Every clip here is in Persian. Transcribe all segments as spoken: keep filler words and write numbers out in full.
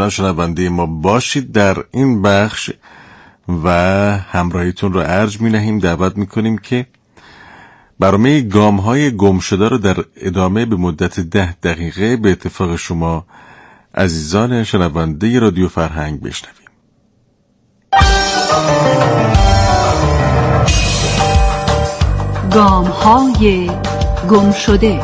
حتما شنونده ما باشید در این بخش و همراهیتون رو ارج می نهیم. دعوت می کنیم که برنامه گام های گم شده رو در ادامه به مدت ده دقیقه به اتفاق شما عزیزان شنونده رادیو فرهنگ بشنویم. گام های گم شده.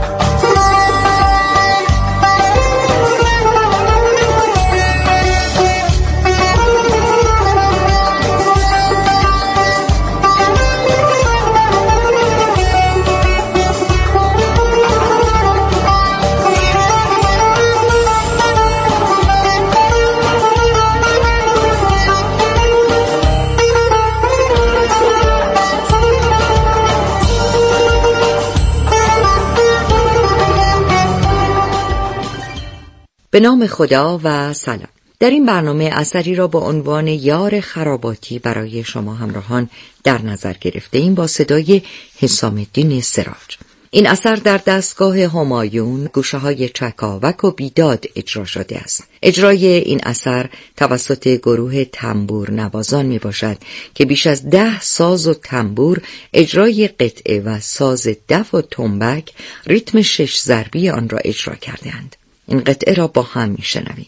به نام خدا و سلام. در این برنامه اثری را با عنوان یار خراباتی برای شما همراهان در نظر گرفته ایم با صدای حسام الدین سراج. این اثر در دستگاه همایون، گوشه های چکاوک و بیداد اجرا شده است. اجرای این اثر توسط گروه تنبور نوازان می باشد که بیش از ده ساز و تنبور اجرای قطعه و ساز دف و تنبک ریتم شش ضربی آن را اجرا کردند. این قطعه را با هم می شنویم.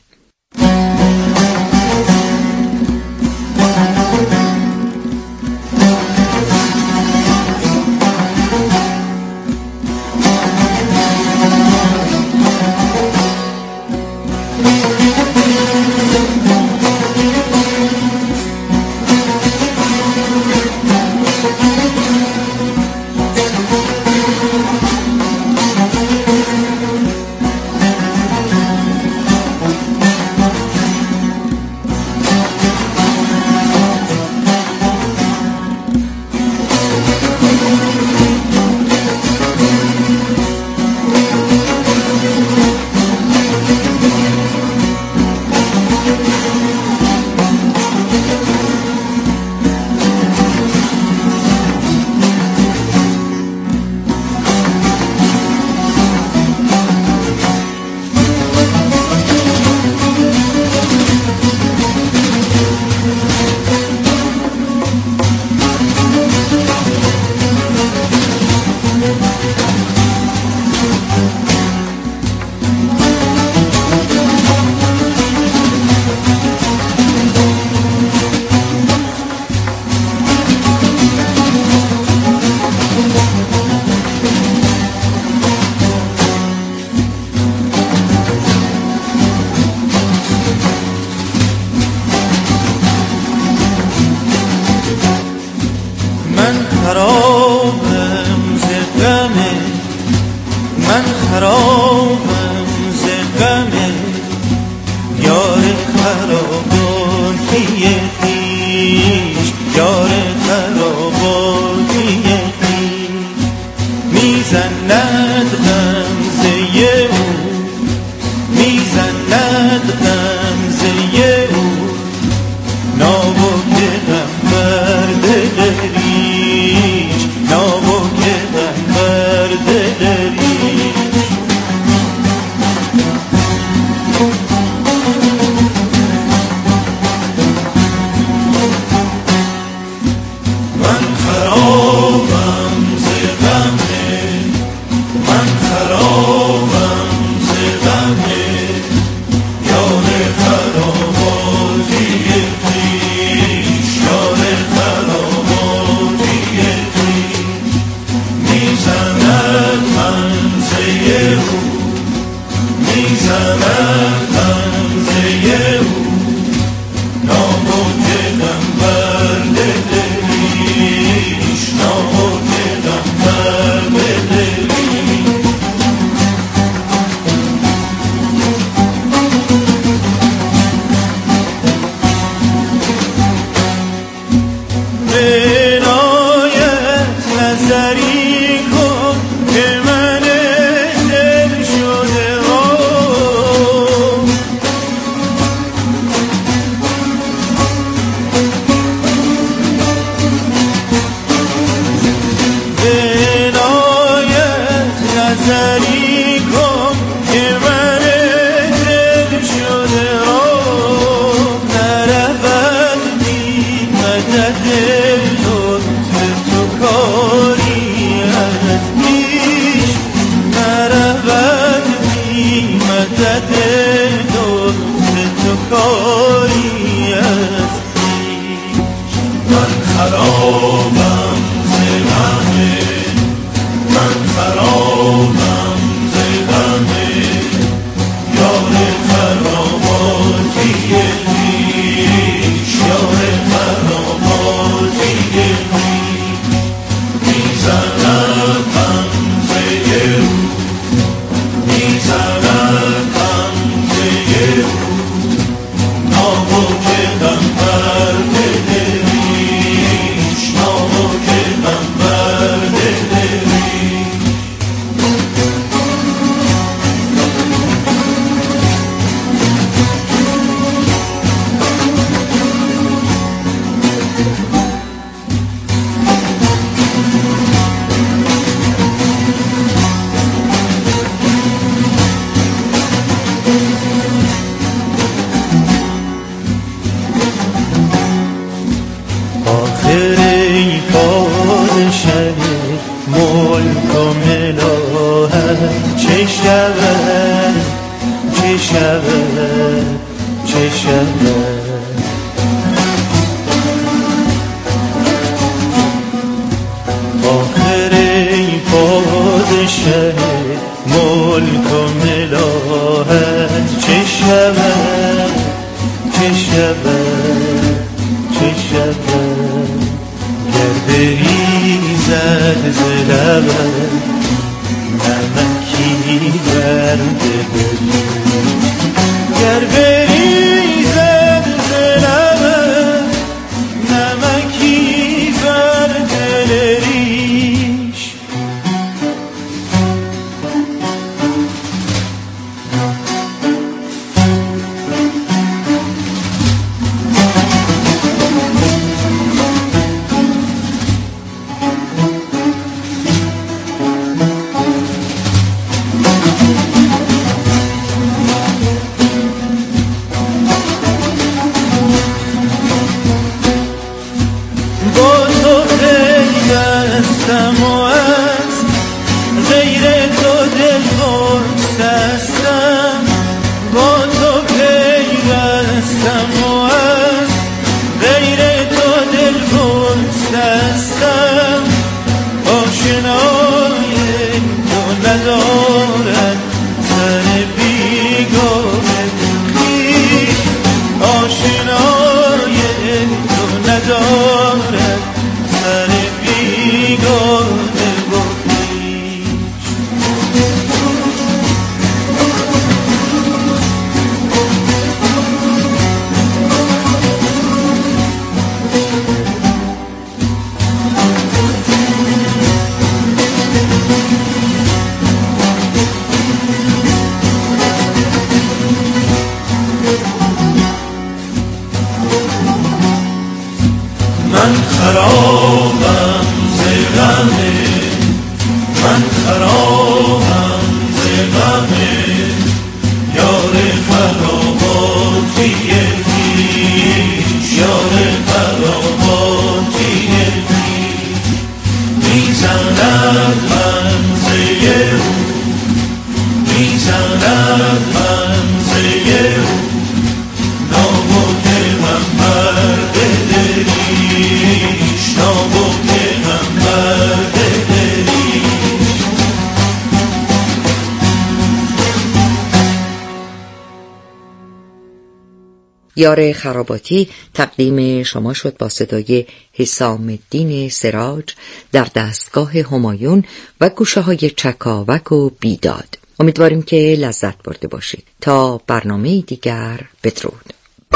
یار خراباتی تقدیم شما شد با صدای حسام الدین سراج در دستگاه همایون و گوشه های چکاوک و بیداد. امیدواریم که لذت برده باشید. تا برنامه دیگر، بدرود.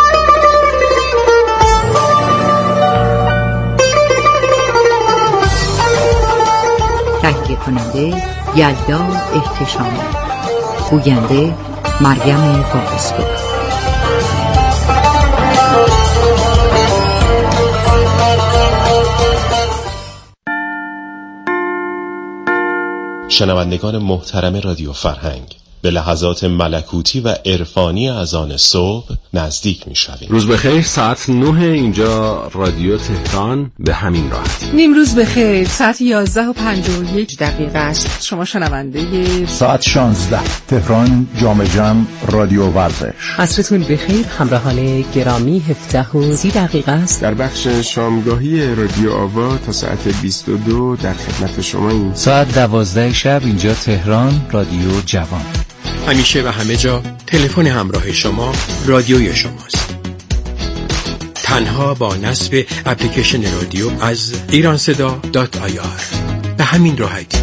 تهیه کننده یلدا احتشامی، گوینده مریم واعظپور. شنوندگان محترم رادیو فرهنگ، به لحظات ملکوتی و عرفانی اذان صبح نزدیک می‌شویم. روز بخیر، ساعت نه اینجا رادیو تهران، به همین راحتی. نیم روز بخیر، ساعت یازده و پنجاه و یک دقیقه است. شما شنونده ساعت شانزده تهران جام جم رادیو ورزش. عصرتون بخیر همراهان گرامی، هفده و سی دقیقه است. در بخش شامگاهی رادیو آوا تا ساعت بیست و دو در خدمت شما ایم. ساعت دوازده شب اینجا تهران رادیو جوان. همیشه و همه جا تلفن همراه شما رادیوی شماست. تنها با نصب اپلیکیشن رادیو از ایران صدا دات آی آر. به همین راحتی.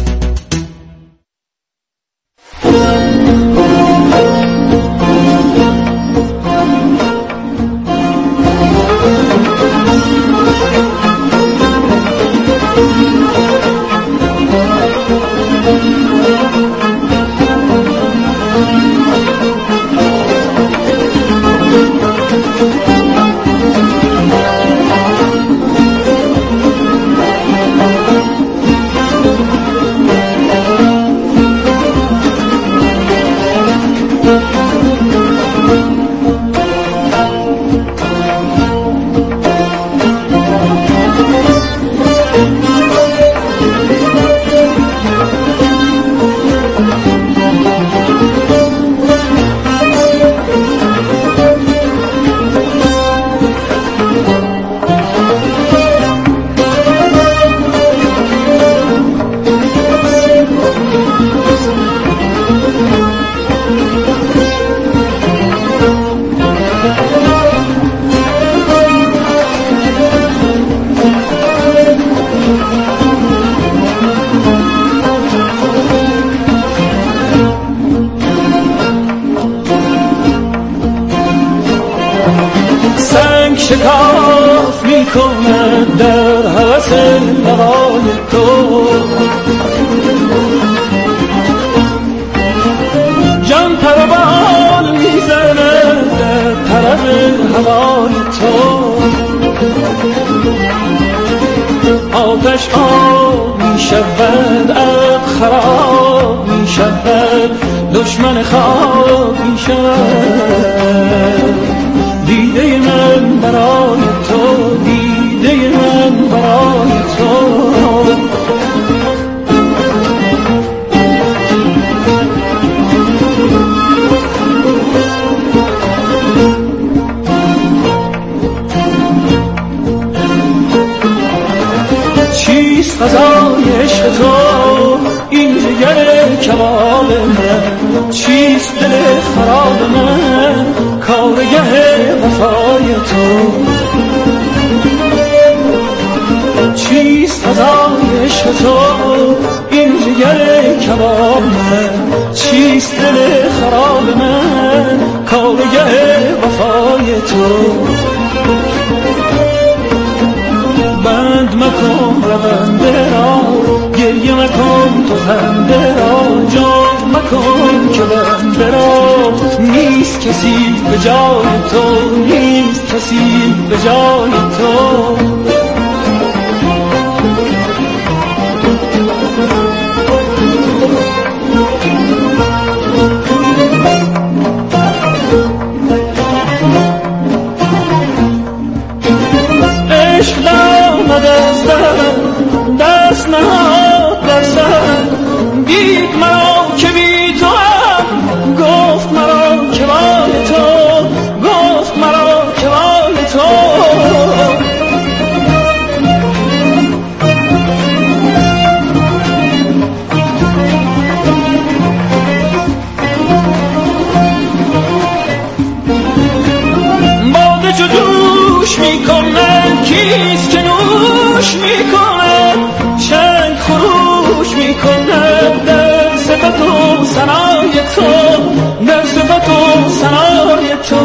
شکاف می کند در هوس هوای تو، جان پروبال می زند در طرف هوای تو، آتش آب می شود عقل خراب می شود، دشمن خواب می شود. دیده من برای تو، دیده من برای تو، چیست غذای عشق تو این جگر کباب من، چیست دل خراب من کارگه وفای تو، چیست غذای عشق تو این جگر کباب من، چیست دل خراب من کارگه وفای تو. بند مکن رونده را، گریه مکن تو خنده را، جام مکن که بنده را نیست کسی به جای تو، نیست کسی به جای تو. عشق آمد از دلم دست نهاد بر سرم، دید مرا که بی تو هم، گفت مرا که وای تو، گفت مرا که وای تو. باده چو جوش میکنه کیست که نوش میکنه، شنگ خروش میکنه در صفت و ثنای تو، در صفت و ثنای تو.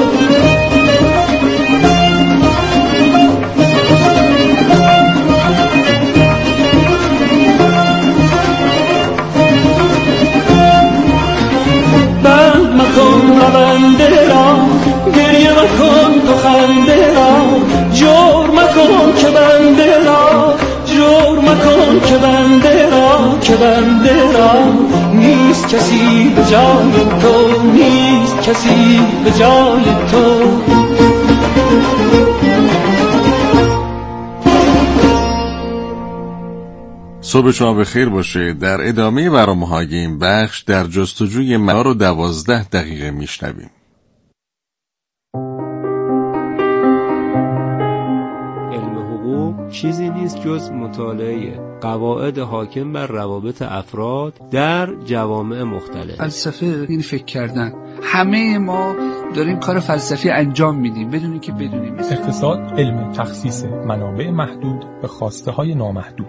بند مکن رونده را، گریه مکن تو خنده را، جور مکن که بنده را، جور مکن که بنده را، که بنده را نیست کسی به جای تو، نیست کسی به جای تو. صبح شما بخیر باشه. در ادامه برنامه‌های این بخش در جستجوی معنا رو دوازده دقیقه میشنویم. چیزی نیست جز مطالعه قواعد حاکم بر روابط افراد در جوامع مختلف. فلسفه این فکر کردن. همه ما داریم کار فلسفی انجام میدیم بدون اینکه بدونیم. اقتصاد علم تخصیص منابع محدود به خواسته های نامحدود.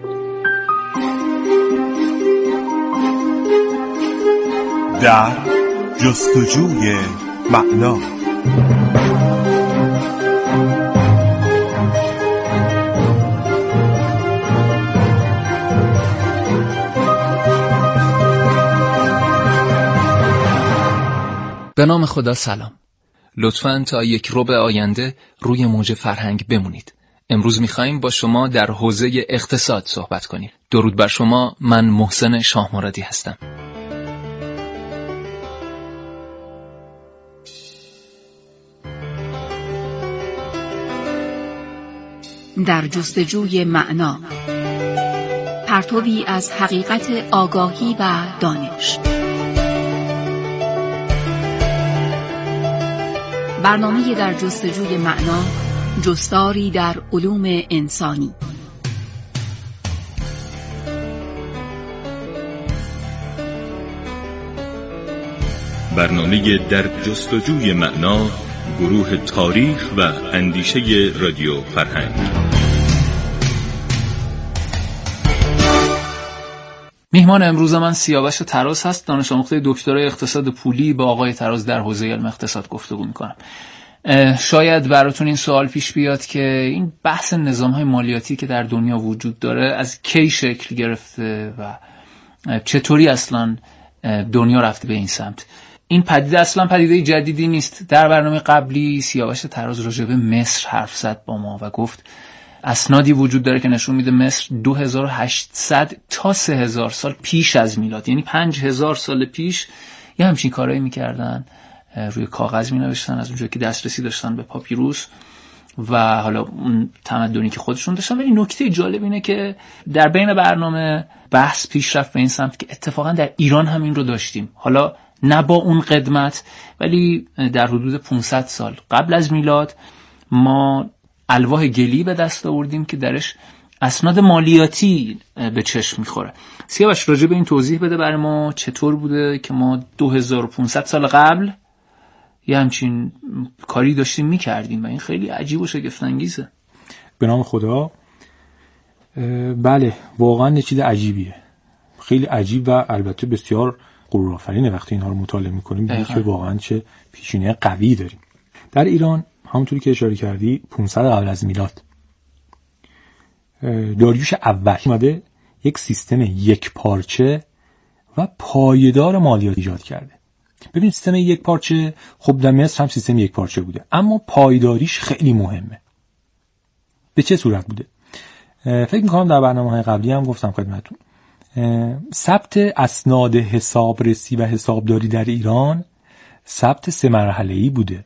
در جستجوی معنا. به نام خدا سلام. لطفاً تا یک ربع آینده روی موج فرهنگ بمونید. امروز می‌خوایم با شما در حوزه اقتصاد صحبت کنیم. درود بر شما، من محسن شاهمرادی هستم. در جستجوی معنا، پرتوی از حقیقت آگاهی و دانش. برنامه در جستجوی معنا، جستاری در علوم انسانی. برنامه در جستجوی معنا، گروه تاریخ و اندیشه رادیو فرهنگ. میهمان امروز من سیاوش تراز هست، دانش آموخته دکترای اقتصاد پولی. با آقای تراز در حوزه علم اقتصاد گفتگو میکنم. شاید براتون این سوال پیش بیاد که این بحث نظام‌های مالیاتی که در دنیا وجود داره از کی شکل گرفته و چطوری اصلا دنیا رفته به این سمت. این پدیده اصلا پدیده جدیدی نیست. در برنامه قبلی سیاوش تراز راجع به مصر حرف زد با ما و گفت اسنادی وجود داره که نشون میده مصر دو هزار و هشتصد تا سه هزار سال پیش از میلاد، یعنی پنج هزار سال پیش یه همچین کارایی میکردن، روی کاغذ مینوشتن از اونجایی که دسترسی داشتن به پاپیروس و حالا اون تمدنی که خودشون داشتن. ولی نکته جالب اینه که در بین برنامه بحث پیش رفت به این سمت که اتفاقا در ایران هم این رو داشتیم، حالا نه با اون قدمت ولی در حدود پانصد سال قبل از میلاد ما الواح گلی به دست آوردیم که درش اسناد مالیاتی به چشم میخوره. سیاوش راجع به این توضیح بده برای ما، چطور بوده که ما دو هزار و پانصد سال قبل یه همچین کاری داشتیم میکردیم و این خیلی عجیب و شگفت انگیزه. به نام خدا. بله واقعا یه چیز عجیبیه، خیلی عجیب و البته بسیار غرورآفرینه وقتی اینها رو مطالعه میکنیم ببینیم که واقعا چه پیشینه قوی داریم. در ایران همونطوری که اشاره کردی پانصد قبل از میلاد داریوش اول اومده یک سیستم یک پارچه و پایدار مالیات ایجاد کرده. ببین سیستم یک پارچه خب در مصر هم سیستم یک پارچه بوده، اما پایداریش خیلی مهمه. به چه صورت بوده؟ فکر میکنم در برنامه‌های قبلی هم گفتم خدمتتون. ثبت اسناد حسابرسی و حسابداری در ایران ثبت سه مرحله‌ای بوده.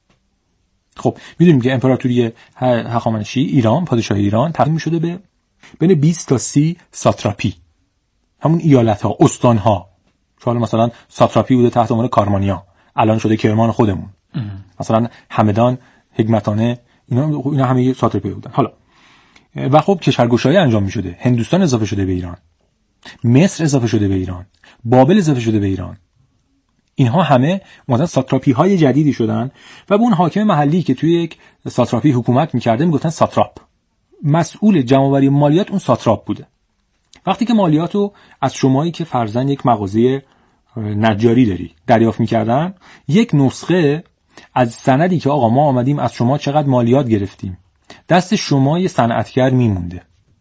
خب میدونیم که امپراتوری هخامنشی ایران، پادشاهی ایران تقسیم می‌شده به بین بیست تا سی ساتراپی، همون ایالت‌ها، استان‌ها. حالا مثلا ساتراپی بوده تحت عنوان کارمانیا، الان شده کرمان خودمون. ام. مثلا همدان، حکمتانه، اینا اینا همه ساتراپی بودن. حالا و خب کشورگشایی انجام می‌شده. هندوستان اضافه شده به ایران، مصر اضافه شده به ایران، بابل اضافه شده به ایران. اینها همه مثلا ساتراپی های جدیدی شدن و به اون حاکم محلی که توی یک ساتراپی حکومت می‌کرده میگفتن ساتراپ. مسئول جمع‌آوری مالیات اون ساتراپ بوده. وقتی که مالیاتو از شمایی که فرضاً یک مغازه نجاری داری دریافت می‌کردن، یک نسخه از سندی که آقا ما آمدیم از شما چقدر مالیات گرفتیم دست شما یه صنعتگر میمونده.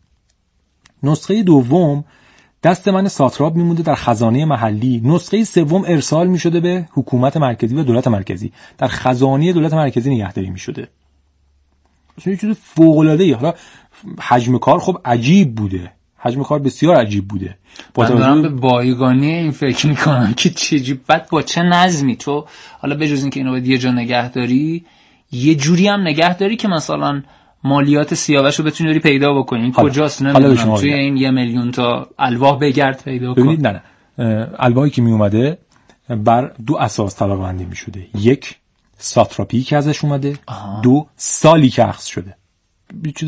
نسخه دوم دست من ساتراپ میمونده در خزانه محلی. نسخه سوم ارسال میشده به حکومت مرکزی و دولت مرکزی، در خزانه دولت مرکزی نگهداری میشده. اصلا یه چیز فوق العاده ای. حالا حجم کار خب عجیب بوده، حجم کار بسیار عجیب بوده. من دارم به بایگانی این فکر میکنم که چه بعد با چه نظمی تو حالا بجز این که اینو باید یه جا نگهداری، یه جوری هم نگهداری که مثلا مالیات سیاوش رو بتونی بری پیدا بکنی. این کجاست نمیدونم، توی این یه میلیون تا الواح بگرد پیدا کن. ببینید نه نه الواحی که می اومده بر دو اساس طبقه بندی می شده. یک ساتراپی که ازش اومده، آها. دو سالی که اخذ شده. بیچاره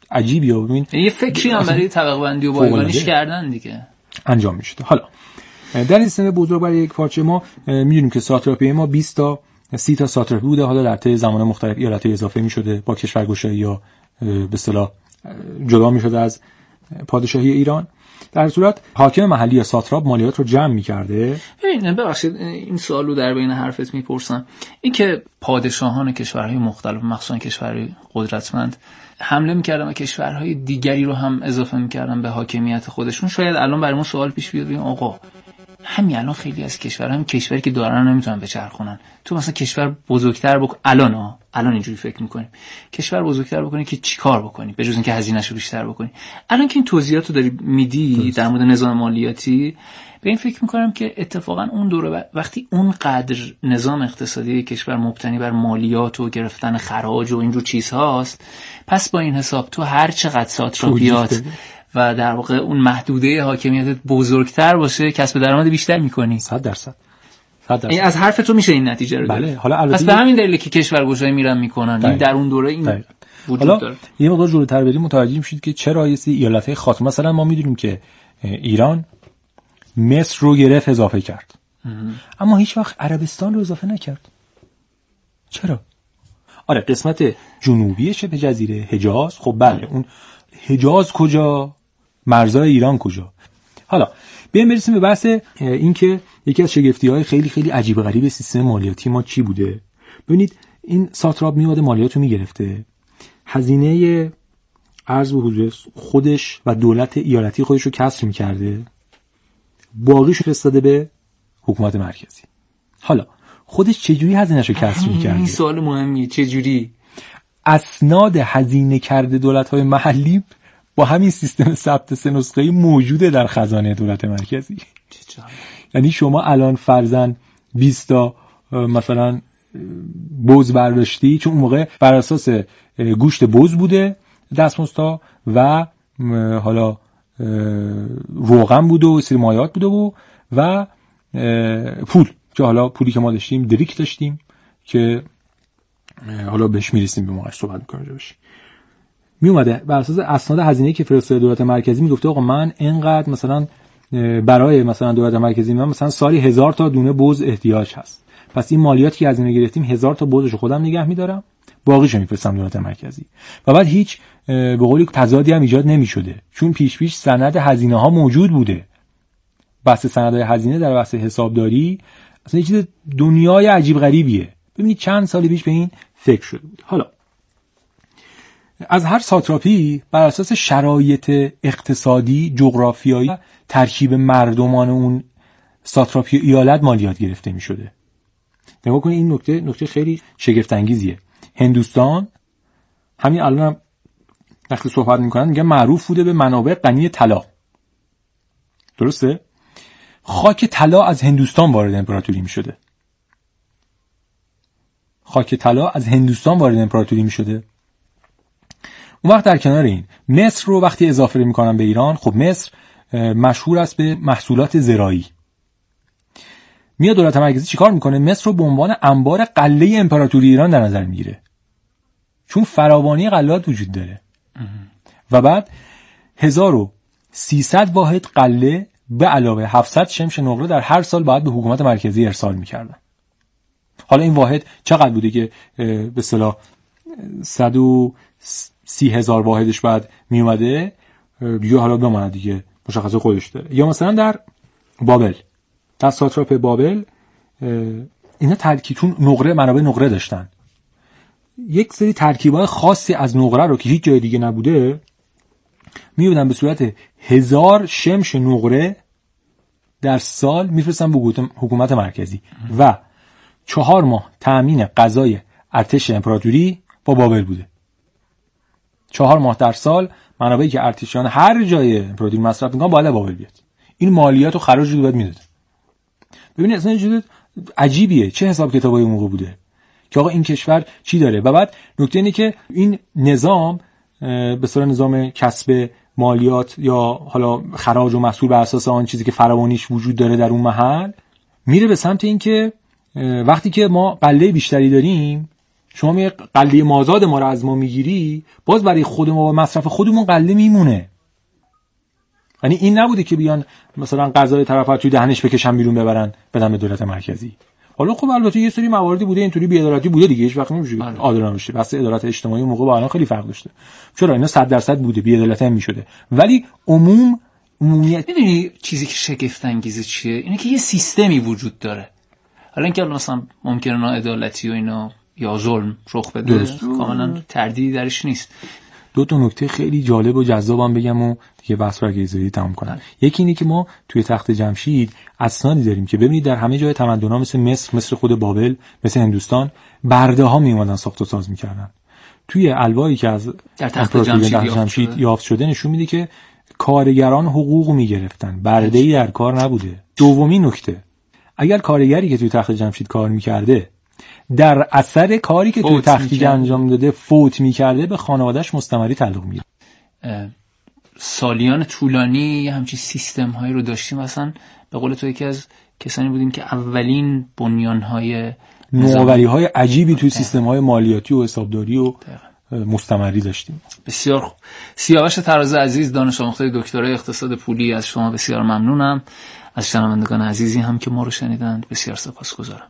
عجیبیه. ببین یه فکری هم برای طبقه بندی و بایگانیش کردن دیگه انجام میشه. حالا در این سیستم بزرگ برای یک پارچه ما میدونیم که ساتراپی ما بیست تا سی تا ساتراپی بوده، حالا در طی زمان مختلف ایالت‌ها اضافه می‌شده با کشورگشایی یا به اصطلاح جدا می‌شده از پادشاهی ایران. در صورت حاکم محلی یا ساتراپ مالیات رو جمع می‌کرده. ببین ببخشید این سوالو در بین حرفت میپرسم، این که پادشاهان کشورهای مختلف مخصوصا کشورهای قدرتمند حمله می‌کردن و کشورهای دیگری رو هم اضافه می‌کردن به حاکمیت خودشون، شاید الان برای ما سوال پیش بیاد ببین آقا همین الان خیلی از کشورها هم کشوری که دارن نمیتونن بچرخونن، تو مثلا کشور بزرگتر بکن الان ها الان اینجوری فکر میکنیم کشور بزرگتر بکنی که چیکار بکنی به جز اینکه هزینه‌شو بیشتر بکنی. الان که این توضیحاتو داری میدی در مورد نظام مالیاتی به این فکر میکنم که اتفاقا اون دوره وقتی اون قدر نظام اقتصادی کشور مبتنی بر مالیات و گرفتن خراج و اینجور چیزهاست، پس با این حساب تو هر چقدر ساتراپیات و در واقع اون محدوده حاکمیت بزرگتر باشه کسب درآمد بیشتر میکنی. صد درصد صد درصد از حرف تو میشه این نتیجه رو بله. داره. حالا پس به همین دلیله که کشورگشایی میرن میکنن این در اون دوره این دقیقا. وجود حالا داره. یه مقدار جلوتر بریم متوجه میشید که چرا یه سری ایالت‌های خاص مثلا ما میدونیم که ایران مصر رو گرفت اضافه کرد اه. اما هیچ وقت عربستان رو اضافه نکرد. چرا؟ آره قسمت جنوبی شبه جزیره حجاز، خب بله اون حجاز کجا؟ مرزای ایران کجا؟ حالا بیایم برسیم به بحث این که یکی از شگفتی‌های خیلی خیلی عجیب غریب سیستم مالیاتی ما چی بوده. ببینید این ساتراپ میومده مالیات رو میگرفته، هزینه ارز و حضور خودش و دولت ایالتی خودش رو کسر میکرده، باقیش رو فرستاده به حکومت مرکزی. حالا خودش چجوری هزینه‌اش رو کسر میکرده؟ این سوال مهمیه. چجوری؟ اسناد هزینه کرده دولت‌های محلی با همین سیستم ثبت سه نسخه‌ای موجوده در خزانه دولت مرکزی. یعنی شما الان فرضاً بیست تا مثلا بز برداشتی، چون اون موقع بر اساس گوشت بز بوده دستمزدها و حالا روغن بوده و سری مایعات بوده و و پول که حالا پولی که ما داشتیم دریک داشتیم که حالا بهش میرسیم به موقعش صحبت می‌کنیم روش. می اومده بر اساس اسناد هزینه‌ای که فرستاده دولت مرکزی میگفته آقا من اینقدر مثلا برای مثلا دولت مرکزی من مثلا سالی هزار تا دونه بز احتیاج هست، پس این مالیاتی که هزینه گرفتیم هزار تا بزشو خودم نگه می‌دارم، باقیشو میفرستم دولت مرکزی. و بعد هیچ به قولی تضادی هم ایجاد نمی‌شده چون پیش پیش سند هزینه‌ها موجود بوده. بحث سندهای هزینه در بحث حسابداری اصلا یه چیز دنیای عجیب غریبیه. ببینید چند سال پیش به این فکر شده بود. حالا از هر ساتراپی بر اساس شرایط اقتصادی، جغرافیایی، ترکیب مردمان اون ساتراپی ایالت مالیات گرفته می شده. نگاه کنید این نکته نکته خیلی شگفت انگیزیه. هندوستان همین الان هم وقتی صحبت میکنن میگن معروف بوده به منابع غنی طلا. درسته؟ خاک طلا از هندوستان وارد امپراتوری می شده. خاک طلا از هندوستان وارد امپراتوری می شده. اون وقت در کنار این مصر رو وقتی اضافه میکنن به ایران، خب مصر مشهور است به محصولات زراعی. میاد دولت مرکزی چیکار میکنه؟ مصر رو به عنوان انبار غله امپراتوری ایران در نظر میگیره چون فراوانی غلات وجود داره. و بعد هزار و سیصد واحد غله به علاوه هفتصد شمش نقره در هر سال باید به حکومت مرکزی ارسال میکردن. حالا این واحد چقدر بوده که به اصطلاح صد و سی هزار واحدش بعد می اومده دیگه، حالا بماند دیگه مشخصه خودش داره. یا مثلا در بابل، در ساتراپ بابل اینا ترکیب، چون نقره منابع نقره داشتن، یک سری ترکیبای خاصی از نقره رو که هیچ جای دیگه نبوده میبودن به صورت هزار شمش نقره در سال میفرستن به حکومت مرکزی و چهار ماه تأمین غذای ارتش امپراتوری با بابل بوده. چهار ماه در سال منابعی که ارتشیان هر جای امپراتوری مصرف میکنن باید بابل بیاد. این مالیات و خراج رو باید میداد. ببینید اصلا چیز عجیبیه، چه حساب کتابای اون موقع بوده که آقا این کشور چی داره. و بعد نکته اینه که این نظام به صورت نظام کسب مالیات یا حالا خراج و محصول بر اساس آن چیزی که فراوانیش وجود داره در اون محل میره به سمت این که وقتی که ما غله بیشتری داریم شما می قله مازاد ما رو از ما میگیری، باز برای خود ما و مصرف خودمون قله میمونه. یعنی این نبوده که بیان مثلا غذای طرف رو توی دهنش بکشن بیرون ببرن بدن به دولت مرکزی. حالا خب البته یه سری مواردی بوده اینطوری بی‌عدالتی بوده دیگه، هیچ وقت نمیشه عادلانه بشه. واسه عدالت اجتماعی موقع با الان خیلی فرق داشته. چرا اینا صد درصد بوده بی‌عدالتی هم میشده، ولی عموم عمومیت. میدونی چیزی که شگفت انگیزه چیه؟ اینه که یه سیستمی وجود داره. حالا اینکه مثلا ممکنه ناعدالتی و اینا یا ظلم رخ بده کاملا تردیدی درش نیست. دو تا نکته خیلی جالب و جذابم بگم و دیگه بحث رو اگه اجازه تمام کنم. یکی اینه که ما توی تخت جمشید اسنادی داریم که ببینید در همه جای تمدن‌ها مثل مصر، مثل خود بابل، مثل هندوستان برده‌ها میومدن ساخت و ساز میکردن. توی الواحی که از در تخت جمشید, جمشید یافت شده نشون میده که کارگران حقوق میگرفتن، برده‌ای در کار نبوده. دومین نکته، اگر کارگری که توی تخت جمشید کار میکرده در اثر کاری که توی تخت انجام داده فوت میکرده، به خانواده‌اش مستمری تعلق میگیره. سالیان طولانی همچین سیستم هایی رو داشتیم. مثلا به قول تو یکی از کسانی بودیم که اولین بنیان های نوآوری های عجیبی توی سیستم های مالیاتی و حسابداری و مستمری داشتیم. بسیار خوب. سیاوش طراز عزیز، دانش آموخته دکترای اقتصاد پولی، از شما بسیار ممنونم. از شنوندگان عزیزی هم که ما رو شنیدند بسیار سپاسگزارم.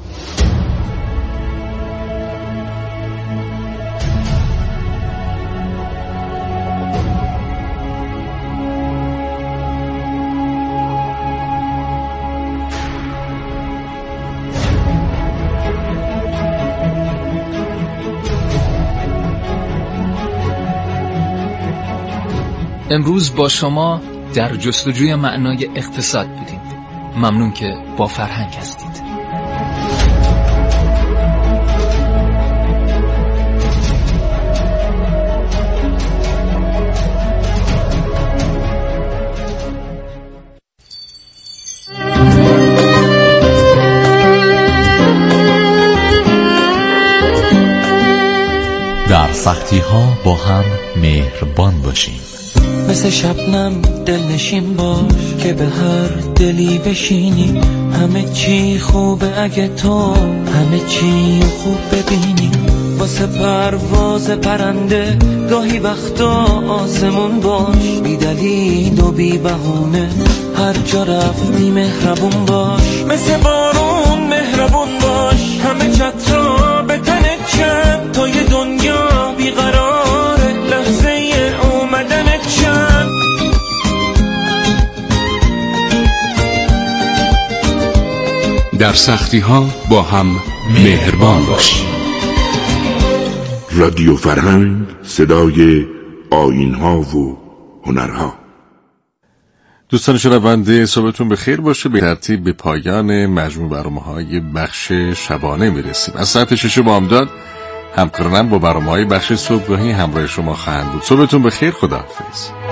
امروز با شما در جستجوی معنای اقتصاد بودیم. ممنون که با فرهنگ هستید. در سختی ها با هم مهربان باشیم. مثل شبنم دلنشین باش که به هر دلی بشینی. همه چی خوبه اگه تو همه چی خوب ببینی. واسه پرواز پرنده گاهی وقتا آسمون باش. بی دلیل و بی بهونه هر جا رفتی مهربون باش. مثل بارون مهربون باش. همه چترا به تنت چند تا یه دنیا بیقراره لحظه اومدنت چند. در سختی ها با هم مهربان باشیم. رادیو فرهنگ، صدای آیین ها و هنرها. دوستان شنونده، صبحتون بخیر باشه. به ترتیب به پایان مجموع برنامه‌های بخش شبانه میرسیم. از ساعت شش بامداد همکارانم با برنامه‌های بخش صبحگاهی همراه شما خواهند بود. صبحتون بخیر. خداحافظ.